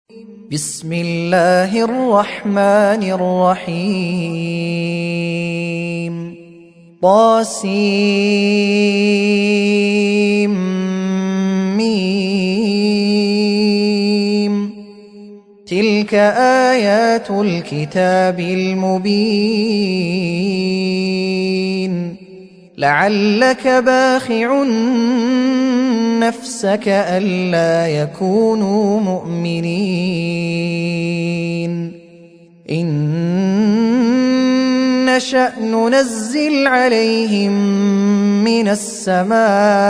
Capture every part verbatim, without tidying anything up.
بسم الله الرحمن الرحيم طاسيم ميم تلك آيات الكتاب المبين لعلك باخع نفسك ألا يكونوا مؤمنين إن نشأ ننزل عليهم من السماء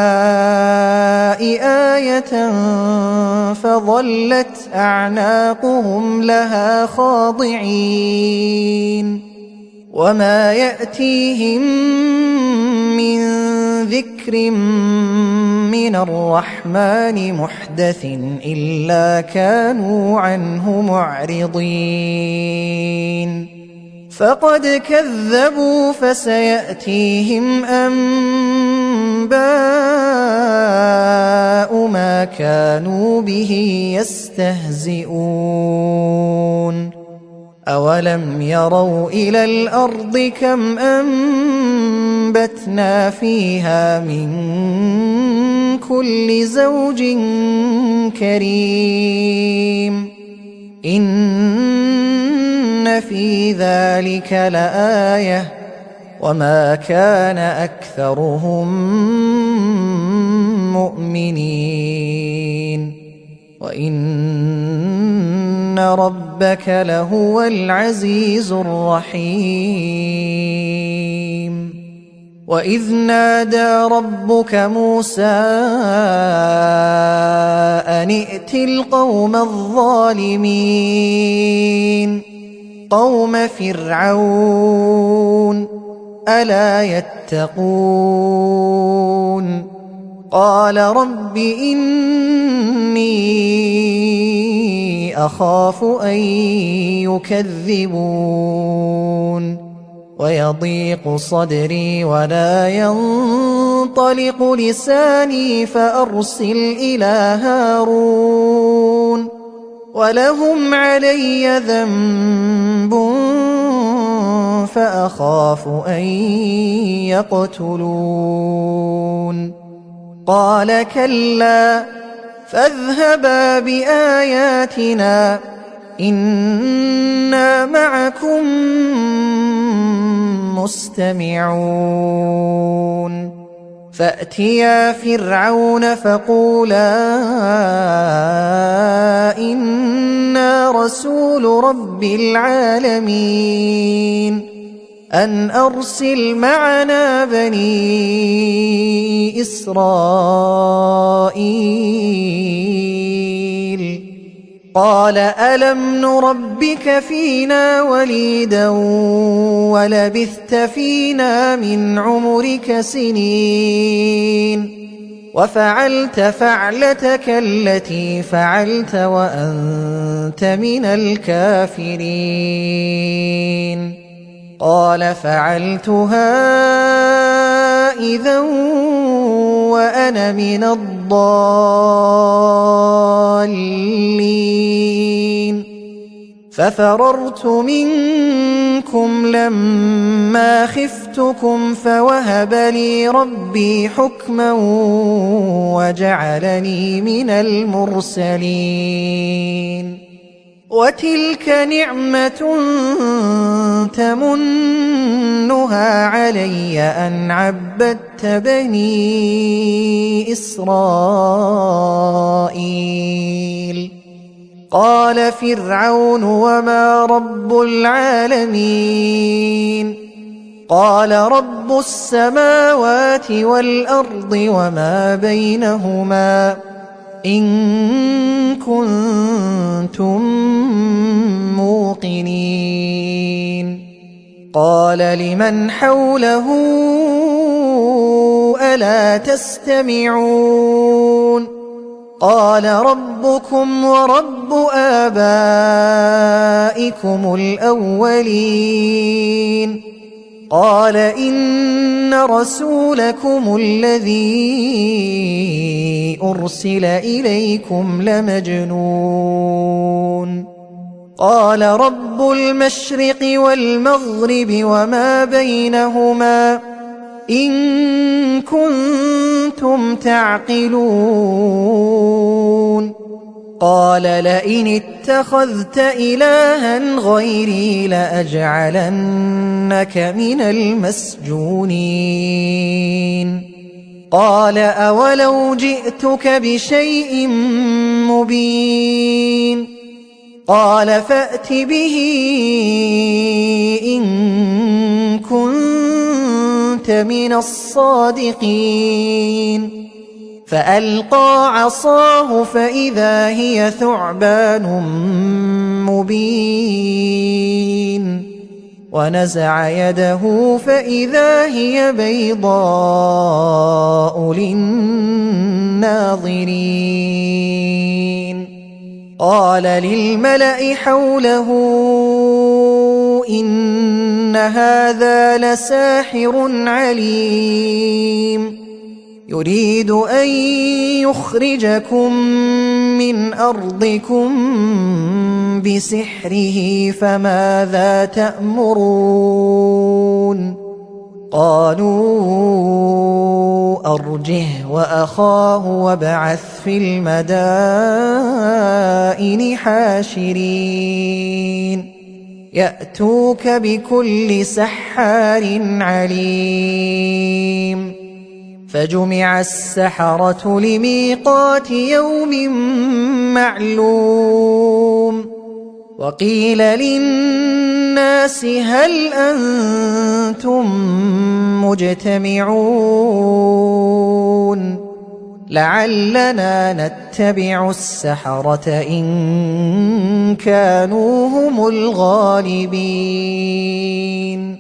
آية فظلت أعناقهم لها خاضعين وما يأتيهم من ذكر من الرحمن محدث إلا كانوا عنه معرضين فقد كذبوا فسيأتيهم أنباء ما كانوا به يستهزئون أولم يروا إلى الأرض كم أنبتنا فيها من كل زوج كريم إن في ذلك لآية وما كان أكثرهم مؤمنين وإن ربك لهو العزيز الرحيم وإذ نادى ربك موسى أن ائت القوم الظالمين قوم فرعون ألا يتقون قال رب إني أخاف أن يكذبون ويضيق صدري ولا ينطلق لساني فأرسل إلى هارون ولهم علي ذنب فأخاف أن يقتلون قال كلا فاذهبا بآياتنا إنا معكم مستمعون فأتيا فرعون فقولا إنا رسول رب العالمين أن أرسل معنا بني إسرائيل قال ألم نربك فينا وليدا ولبثت فينا من عمرك سنين وفعلت فعلتك التي فعلت وأنت من الكافرين قال فعلتها إذا وأنا من الضالين ففررت منكم لما خفتكم فوهب لي ربي حكما وجعلني من المرسلين وتلك نعمة تمنها علي أن عبدت بني إسرائيل قال فرعون وما رب العالمين قال رب السماوات والأرض وما بينهما إن كنتم موقنين قال لمن حوله ألا تستمعون قال ربكم ورب آبائكم الأولين قال إن رسولكم الذي أرسل إليكم لمجنون قال رب المشرق والمغرب وما بينهما إن كنتم تعقلون قال لئن اتخذت إلها غيري لأجعلنك من المسجونين قال أولو جئتك بشيء مبين قال فأت به إن كنت من الصادقين فألقى عصاه فإذا هي ثعبان مبين ونزع يده فإذا هي بيضاء للناظرين قال للملأ حوله إن هذا لساحر عليم يريد أن يخرجكم من أرضكم بسحره فماذا تأمرون قالوا أرجه وأخاه وابعث في المدائن حاشرين يأتوك بكل سحار عليم فجمع السحرة لميقات يوم معلوم وقيل للناس هل أنتم مجتمعون لعلنا نتبع السحرة إن كانوا هم الغالبين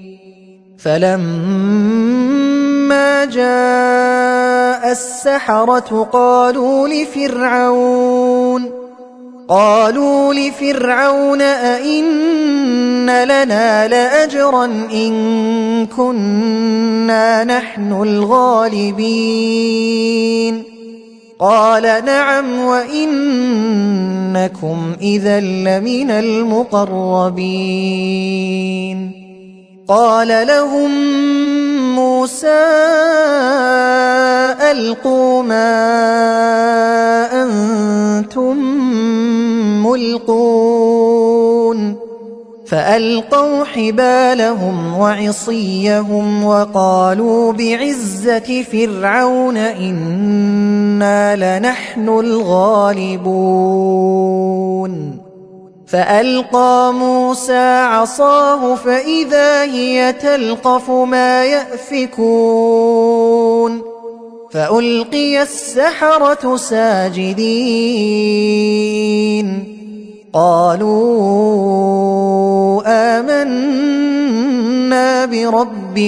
فلما جاء السحرة قالوا لفرعون قالوا لفرعون أئن لنا لأجرا إن كنا نحن الغالبين قال نعم وإنكم إذا لمن المقربين قال لهم موسى ألقوا ما أنتم ملقون فألقوا حبالهم وعصيهم وقالوا بعزة فرعون إنا لنحن الغالبون فألقى موسى عصاه فإذا هي تلقف ما يأفكون فألقي السحرة ساجدين قالوا آمنا برب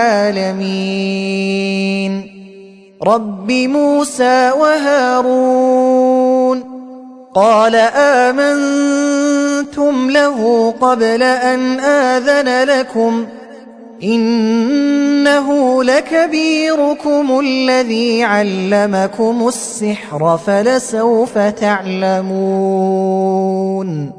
العالمين رب موسى وهارون قال آمنتم له قبل أن آذن لكم إنه لكبيركم الذي علمكم السحر فلسوف تعلمون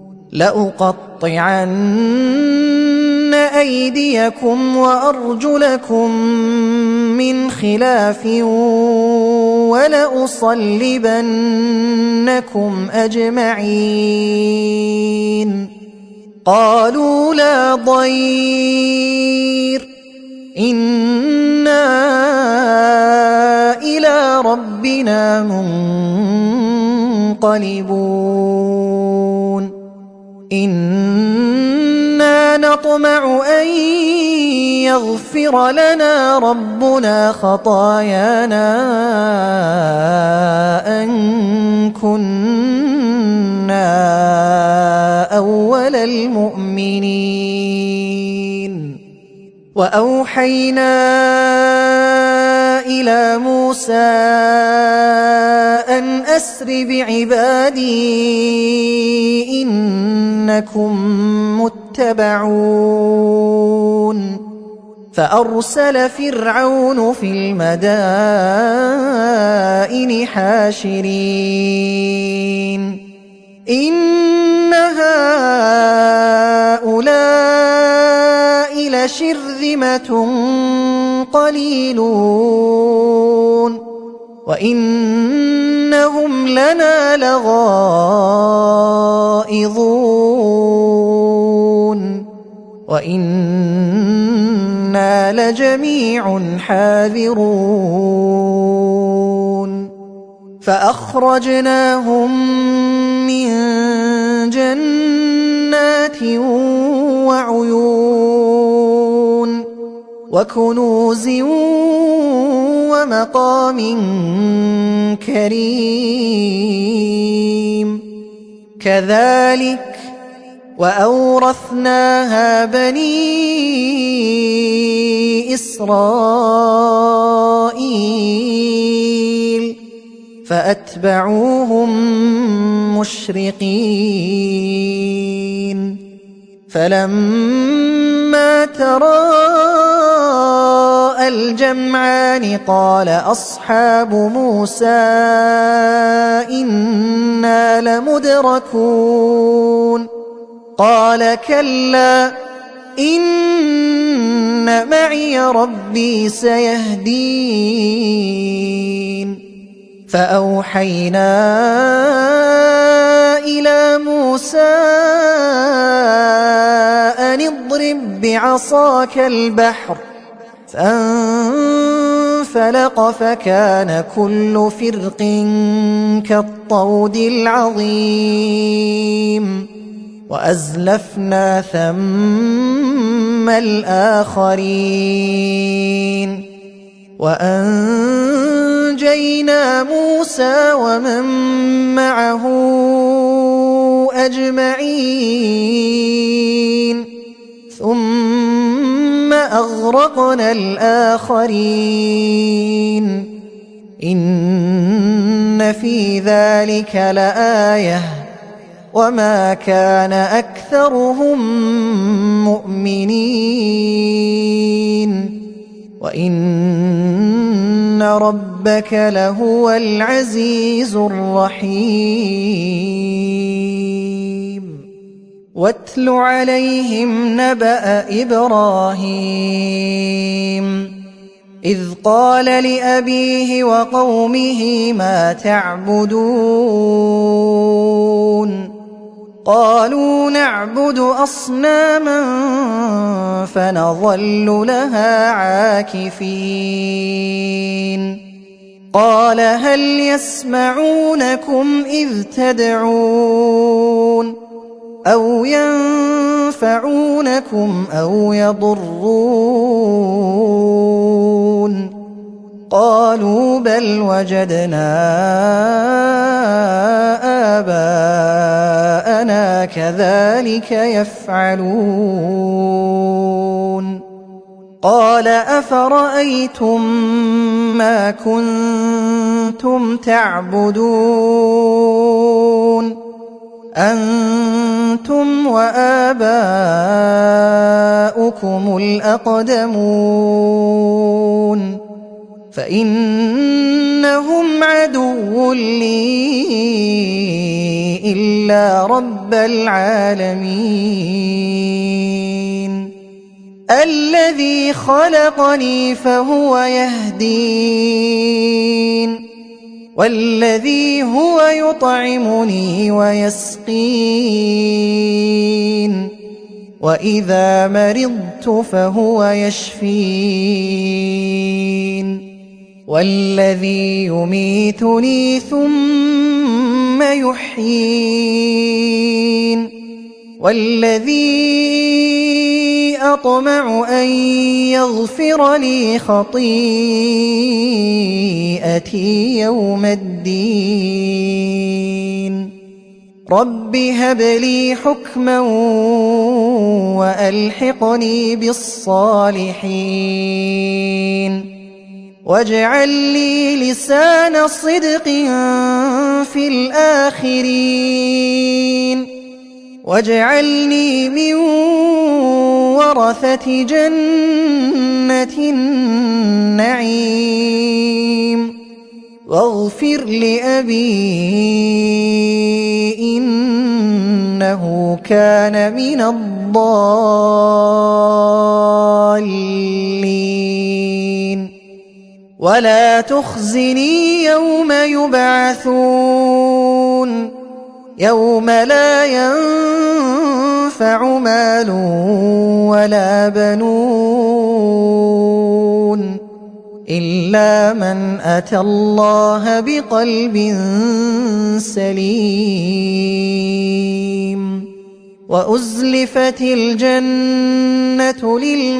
لأقطعن أيديكم وأرجلكم من خلاف ولأصلبنكم أجمعين قالوا لا ضير إنا إلى ربنا منقلبون إنا نطمع أن يغفر لنا ربنا خطايانا أن كنا أول المؤمنين وأوحينا إلى موسى أن أسر بعبادي إنكم متبعون فأرسل فرعون في المدائن حاشرين إن هؤلاء لشرذمة قليلون وإنهم لنا لغائظون وإنا لجميع حاذرون فأخرجناهم من جنات وعيون وكنوز ومقام كريم كذلك وأورثناها بني إسرائيل فأتبعوهم مشرقين فلما تراءى الجمعان قال أصحاب موسى إنا لمدركون قال كلا إن معي ربي سيهدين فأوحينا إلى موسى أن اضرب بعصاك البحر فانفلق فكان كل فرق كالطود العظيم وأزلفنا ثم الآخرين وأنجينا موسى ومن معه أجمعين ثم أغرقنا الآخرين إن في ذلك لآية وما كان أكثرهم مؤمنين وإن ربك لهو العزيز الرحيم واتل عليهم نبأ إبراهيم إذ قال لأبيه وقومه ما تعبدون قالوا نعبد أصناما فنظل لها عاكفين قال هل يسمعونكم إذ تدعون أو ينفعونكم أو يضرون قالوا بل وجدنا آباءنا كذلك يفعلون قال أفرأيتم ما كنتم تعبدون أنتم وآباؤكم الأقدمون فإنهم عدو لي إلا رب العالمين الذي خلقني فهو يهدين والذي هو يطعمني ويسقين وإذا مرضت فهو يشفين والذي يميتني ثم يحيين والذي أطمع أن يغفر لي خطيئتي يوم الدين رب هب لي حكما وألحقني بالصالحين واجعل لي لسان صدق في الآخرين واجعلني من ورثة جنة النعيم واغفر لأبي إنه كان من الضالين الضالين ولا تخزني يوم يبعثون يوم لا ينفع مال ولا بنون إلا من أتى الله بقلب سليم وأزلفت الجنة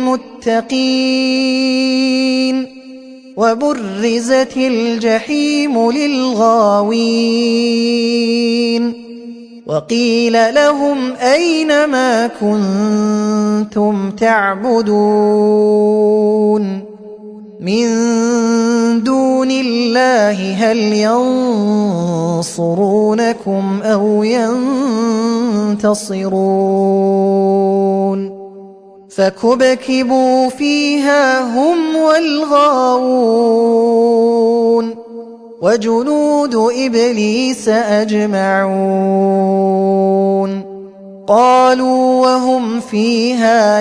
للمتقين وبرزت الجحيم للغاوين وقيل لهم أين ما كنتم تعبدون من دون الله هل ينصرونكم أو ينتصرون فكبكبوا فيها هم والغاوون وجنود إبليس أجمعون قالوا وهم فيها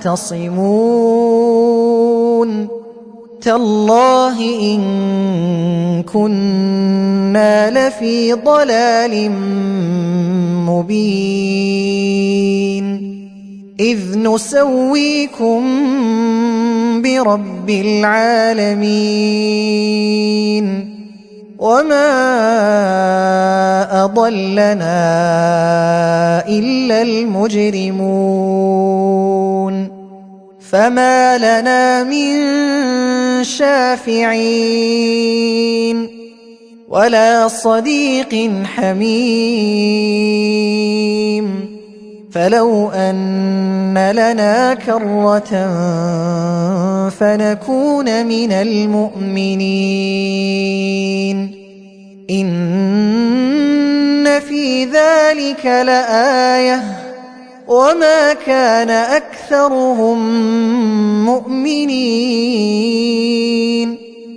يختصمون تالله إن كنا لفي ضلال مبين إذ نسويكم برب العالمين وما أضلنا إلا المجرمون فما لنا من شافعين ولا صديق حميم فلو أن لنا كرة فنكون من المؤمنين إن في ذلك لآية وما كان أكثرهم مؤمنين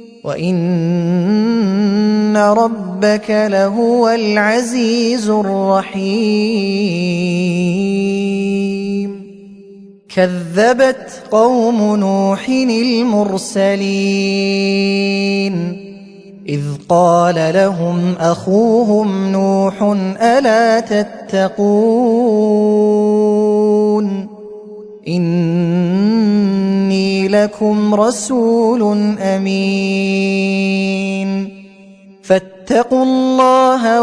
وإن ربك لهو العزيز الرحيم كذبت قوم نوح المرسلين إذ قال لهم أخوهم نوح ألا تتقون إني لكم رسول أمين فاتقوا الله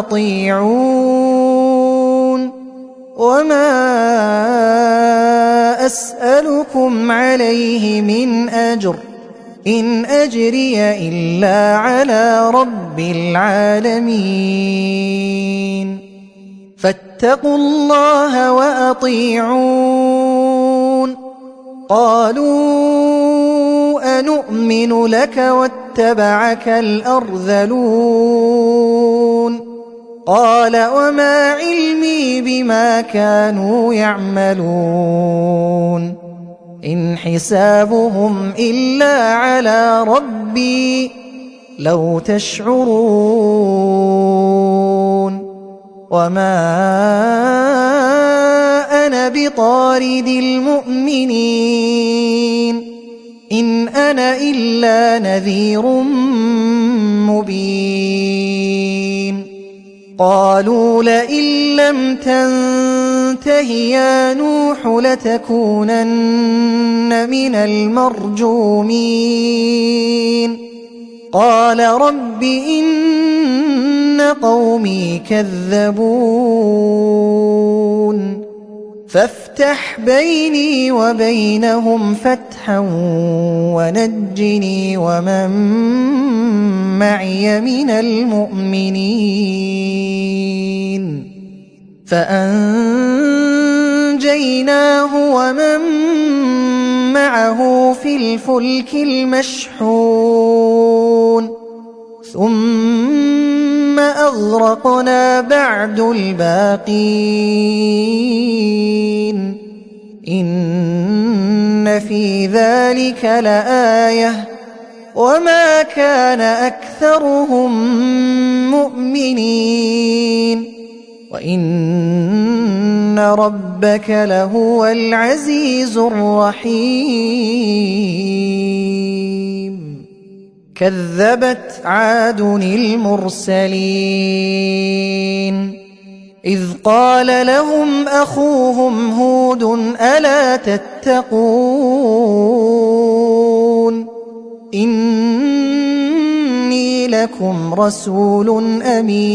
وأطيعون وما أسألكم عليه من أجر إن أجري إلا على رب العالمين فاتقوا الله وأطيعون قالوا أنؤمن لك واتبعك الأرذلون قال وما علمي بما كانوا يعملون إن حسابهم إلا على ربي لو تشعرون وما أنا بطارد المؤمنين إن أنا إلا نذير مبين قالوا لئن لم تنته يا نوح لتكونن من المرجومين قال رب إن قومي كذبون فافتح بيني وبينهم فتحا ونجني ومن معي من المؤمنين فأنجيناه ومن معه في الفلك المشحون ثم أغرقنا بعد الباقين إن في ذلك لآية وما كان أكثرهم مؤمنين وإن ربك ربك لهو العزيز الرحيم كذبت عاد المرسلين إذ قال لهم أخوهم هود ألا تتقون إني لكم رسول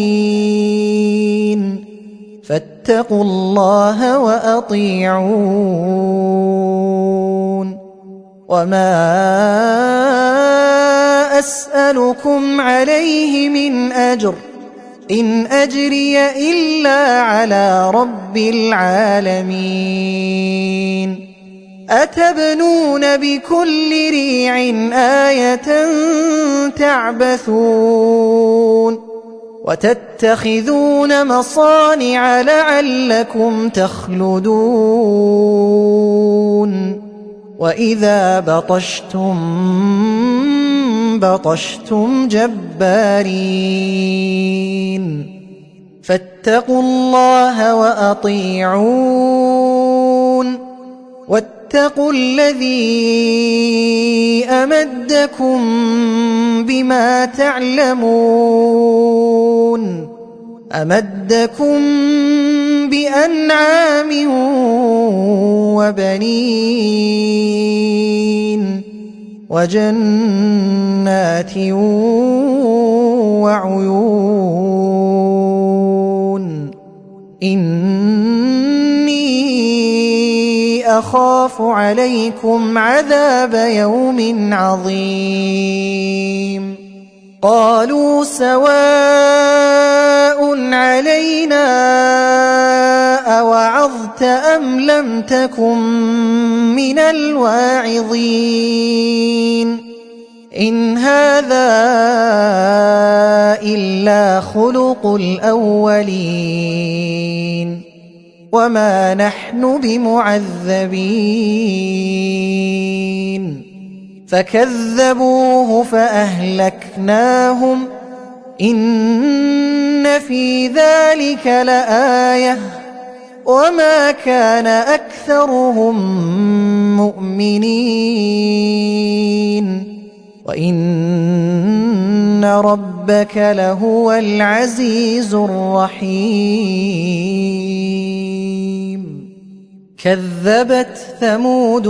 أمين فاتقوا الله وأطيعون وما أسألكم عليه من أجر إن أجري إلا على رب العالمين أتبنون بكل ريع آية تعبثون وتتخذون مصانع لعلكم تخلدون وإذا بطشتم بطشتم جبارين فاتقوا الله وأطيعون واتقوا الذي أمدكم بما تعلمون أمدكم بأنعام وبنين وجنات وعيون إني أخاف عليكم عذاب يوم عظيم قالوا سواء علينا أوعظت أم لم تكن من الواعظين إن هذا إلا خلق الأولين وما نحن بمعذبين فكذبوه فأهلكناهم إن في ذلك لآية وما كان أكثرهم مؤمنين وإن ربك لهو العزيز الرحيم كذبت ثمود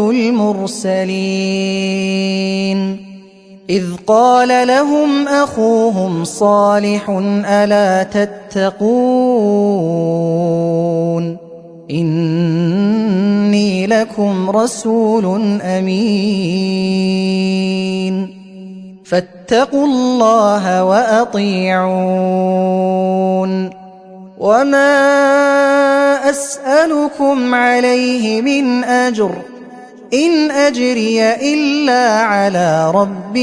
المرسلين إذ قال لهم أخوهم صالح ألا تتقون إني لكم رسول أمين فاتقوا الله وأطيعون وما أسألكم عليه من أجر إن أجري إلا على رب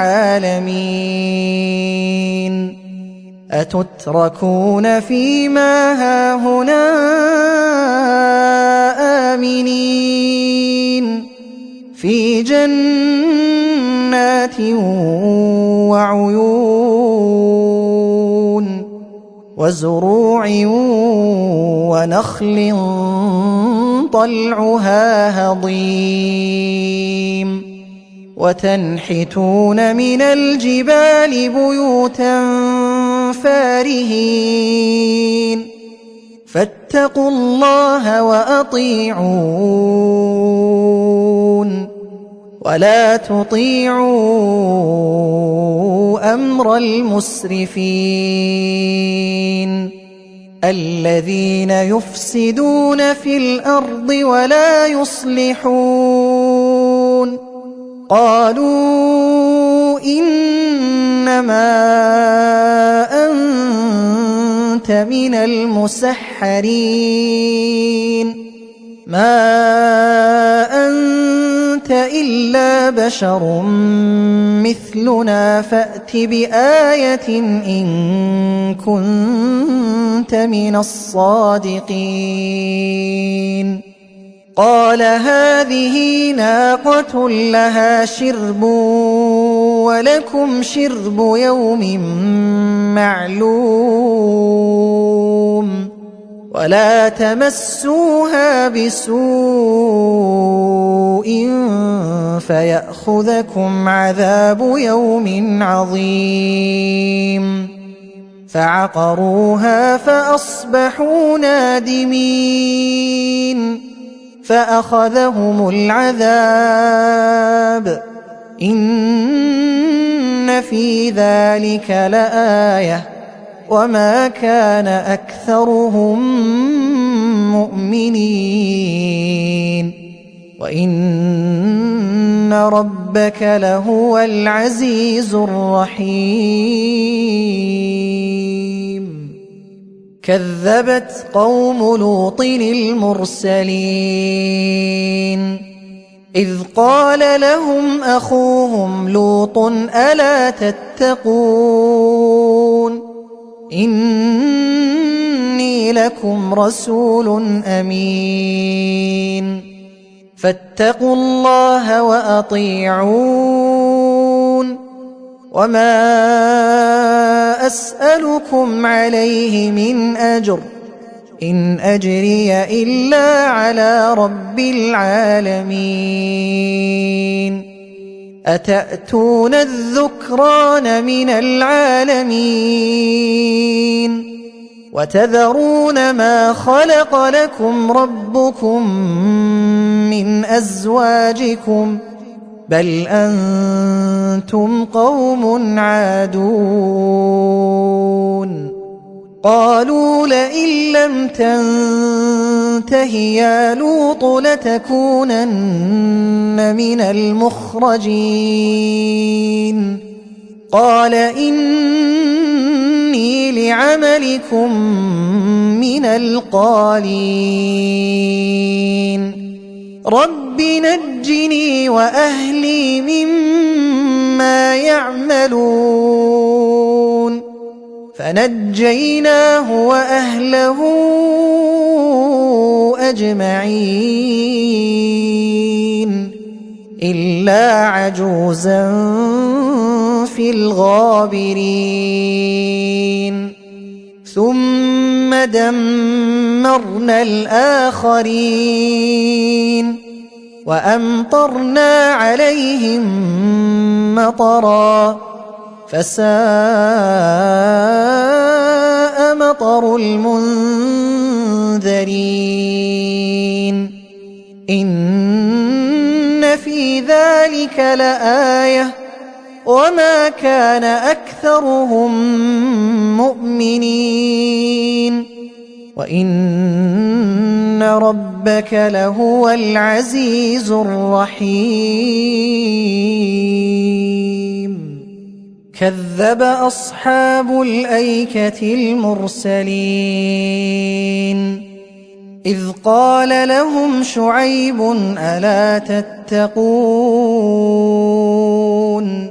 العالمين أتتركون فيما هاهنا آمنين في جنات وعيون وزروع ونخل طلعها هضيم وتنحتون من الجبال بيوتا فارهين فاتقوا الله وأطيعون ولا تطيعوا أمر المسرفين الذين يفسدون في الأرض ولا يصلحون قالوا إنما أنت من المسحرين ما أنت إلا بشر مثلنا فأت بآية إن كنت من الصادقين قال هذه ناقة لها شرب ولكم شرب يوم معلوم ولا تمسوها بسوء فيأخذكم عذاب يوم عظيم فعقروها فأصبحوا نادمين فأخذهم العذاب إن في ذلك لآية وما كان أكثرهم مؤمنين وإن ربك لهو العزيز الرحيم كذبت قوم لوط المرسلين إذ قال لهم أخوهم لوط ألا تتقون إني لكم رسول أمين فاتقوا الله وأطيعون وما أسألكم عليه من أجر إن أجري إلا على رب العالمين أتأتون الذكران من العالمين وتذرون ما خلق لكم ربكم من أزواجكم بل أنتم قوم عادون قالوا لئن لم تنته يا لوط لتكونن من المخرجين قال إني لعملكم من القالين رب نجني وأهلي مما يعملون فنجيناه وأهله أجمعين إلا عجوزا في الغابرين ثم دمرنا الآخرين وأمطرنا عليهم مطرا فساء مطر المنذرين إن في ذلك لآية وما كان أكثرهم مؤمنين وإن ربك لهو العزيز الرحيم كذب أصحاب الأيكة المرسلين إذ قال لهم شعيب ألا تتقون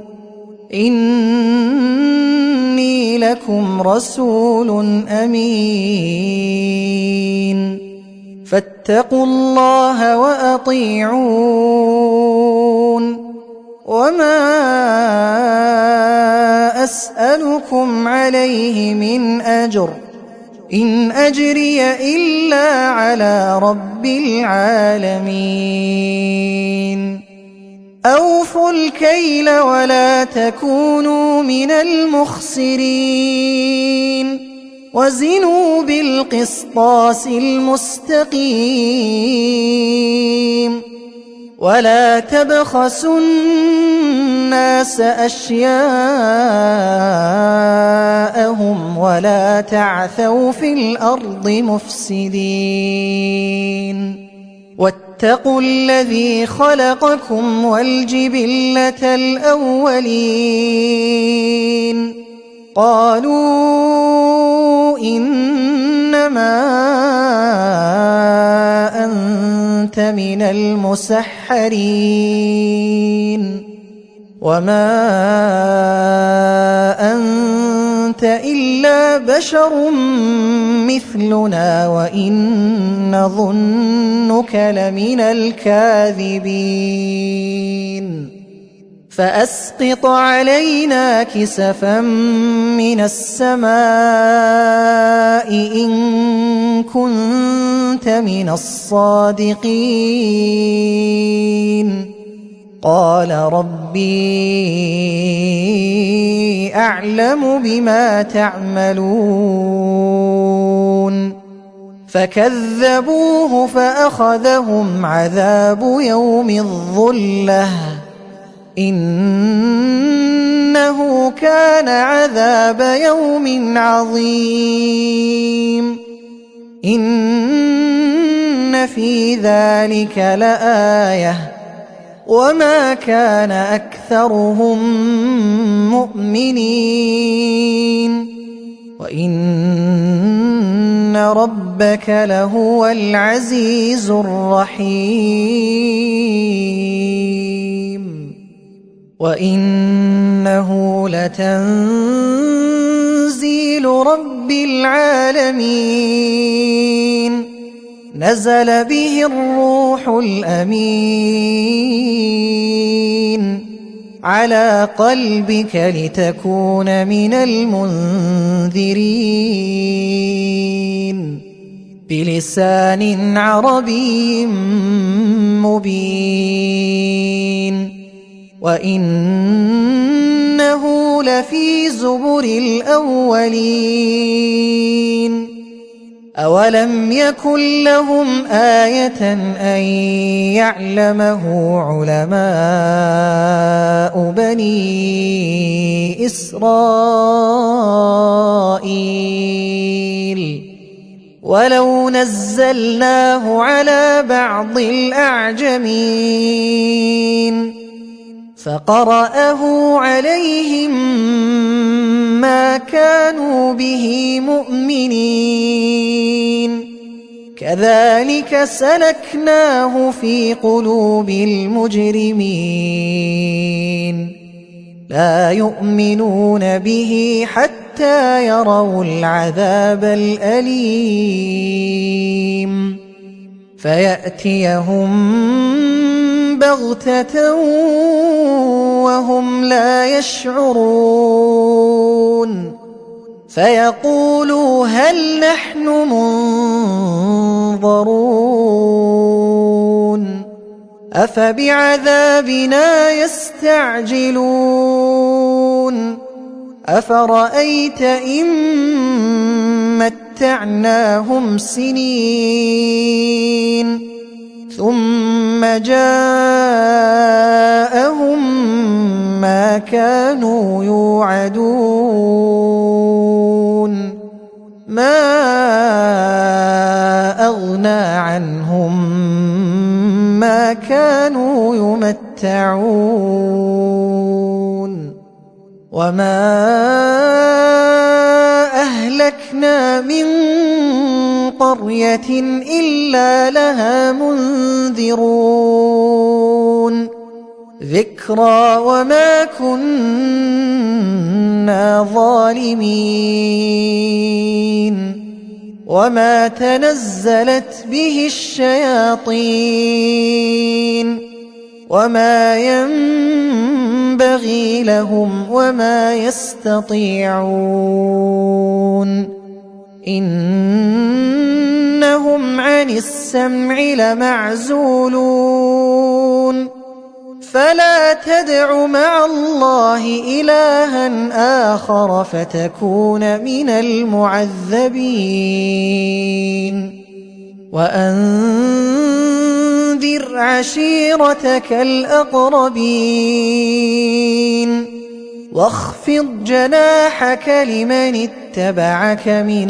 إني لكم رسول أمين فاتقوا الله وأطيعون وما أسألكم عليه من أجر إن أجري إلا على رب العالمين أوفوا الكيل ولا تكونوا من المخسرين وزنوا بالقسطاس المستقيم ولا تبخسوا الناس أشياءهم ولا تعثوا في الأرض مفسدين واتقوا الذي خلقكم والجبلة الأولين قالوا إنما أنت من المسحرين وما أنت إلا بشر مثلنا وإن نظنك لمن الكاذبين فأسقط علينا كسفا من السماء إن كنت من الصادقين قال ربي أعلم بما تعملون فكذبوه فأخذهم عذاب يوم الظلة إنه كان عذاب يوم عظيم إن في ذلك لآية وما كان أكثرهم مؤمنين وإن ربك لهو العزيز الرحيم وإنه لتنزيل رب العالمين نزل به الروح الأمين على قلبك لتكون من المنذرين بلسان عربي مبين وإنه لفي زبر الأولين أولم يكن لهم آية أن يعلمه علماء بني إسرائيل ولو نزلناه على بعض الأعجمين فقرأه عليهم ما كانوا به مؤمنين كذلك سلكناه في قلوب المجرمين لا يؤمنون به حتى يروا العذاب الأليم فيأتيهم بغتة وهم لا يشعرون فيقولوا هل نحن منظرون أفبعذابنا يستعجلون أفرأيت إن متعناهم سنين ثم جاءهم ما كانوا يوعدون ما أغنى عنهم ما كانوا يمتعون وما أهلكنا من قرية إلا لها منذرون ذكرى وما كنا ظالمين وما تنزلت به الشياطين وما ينبغي لهم وما يستطيعون إنهم عن السمع لمعزولون فلا تدع مع الله إلها آخر فتكون من المعذبين وأنذر عشيرتك الأقربين واخفض جناحك لمن اتبعك من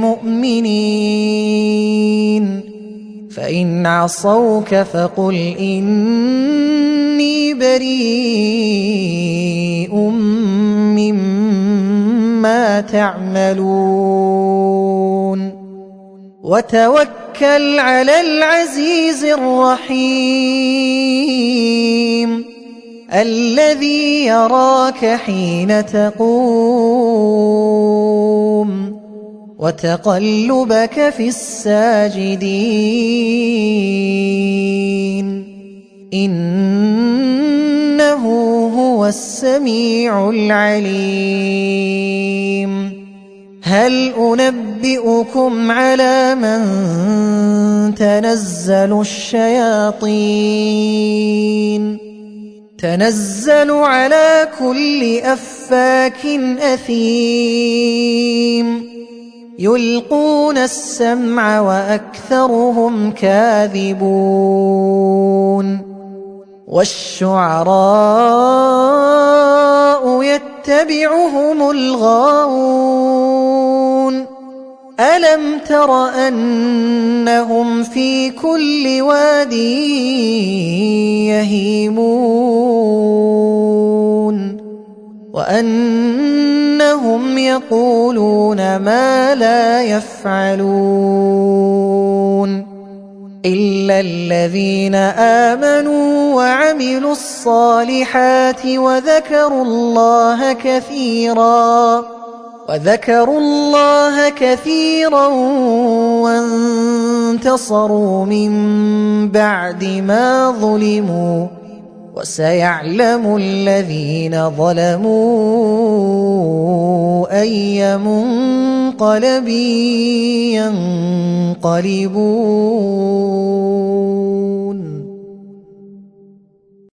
المؤمنين فإن عصوك فقل إني بريء مما تعملون وتوكل على العزيز الرحيم الذي يراك حين تقوم وتقلبك في الساجدين إنه هو هو السميع العليم هل أنبئكم على من تنزل الشياطين تنزل على كل أفاك أثيم يلقون السمع وأكثرهم كاذبون والشعراء يتبعهم الغاوون ألم تر أنهم في كل واد يهيمون وأنهم يقولون ما لا يفعلون إلا الذين آمنوا وعملوا الصالحات وذكروا الله كثيرا وذكروا الله كثيرا وانتصروا من بعد ما ظلموا وسيعلم الذين ظلموا أي منقلب ينقلبون